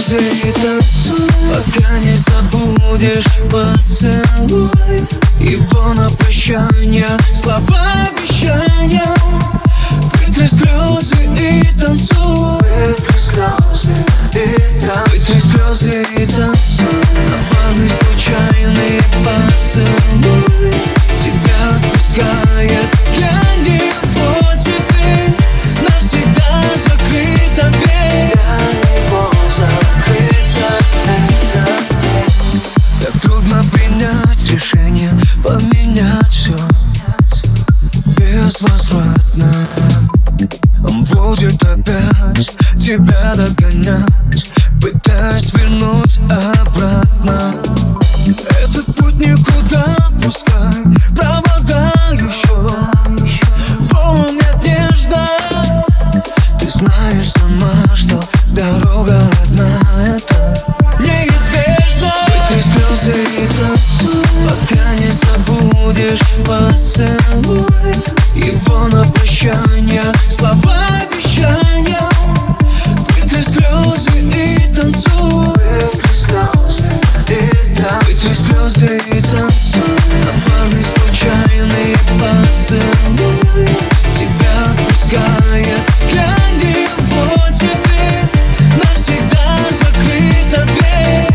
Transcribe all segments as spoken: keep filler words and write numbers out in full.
слезы и танцуй, пока не забудешь поцелуй. Его на прощание слова обещания. Вытри слезы и танцуй, вытри слезы и танцуй, вытри слезы и танцуй. Коварный случайный поцелуй тебя отпускает для него теперь. Навсегда закрыта дверь, для него закрыта дверь. Так трудно принять решение, поменять все безвозвратно. Он будет опять тебя догонять, пытаясь вернуть обратно. Этот путь никуда, пускай провода еще помнят нежность. Ты знаешь сама, что дорога одна — это неизбежно. Вытри слезы и танцуй, пока не забудешь поцелуй. Его на прощание слова обещания. Вытри слезы и танцуй, вытри слезы и танцуй, вытри слезы и танцуй. Коварный случайный поцелуй тебя отпускает для него теперь. Навсегда закрыта дверь.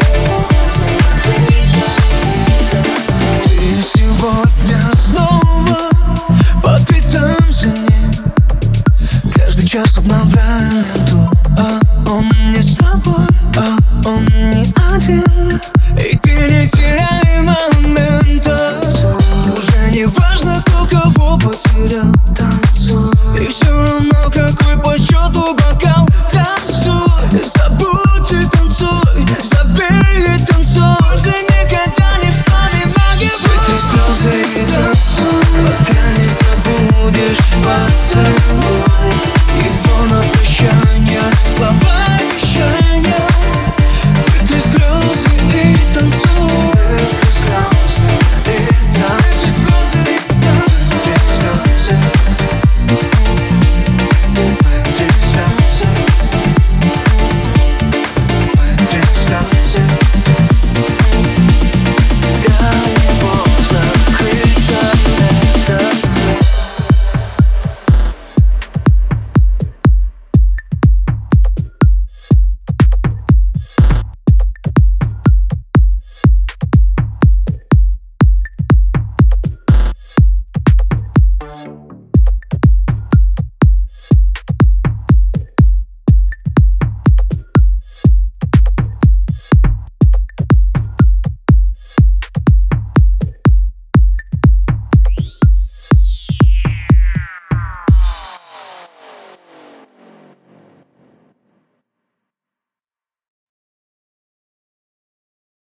Ты сегодня снова по пятам за ним, каждый час обновляя ленту. А он не с тобой, а он не один. И ты не теряй момента. Уже не важно, кто кого потерял. Танцуй. И все равно, какой по счету бокал. Танцуй, забудь и танцуй, забей и танцуй. Уже никогда не вспоминай его. Вытри слезы и танцуй, пока не забудешь поцелуй. Его на прощание слова обещания. Вытри слезы и танцуй, вытри слезы и танцуй, вытри слезы, вытри слезы, вытри слезы. Для него закрыта эта дверь. We'll be right back.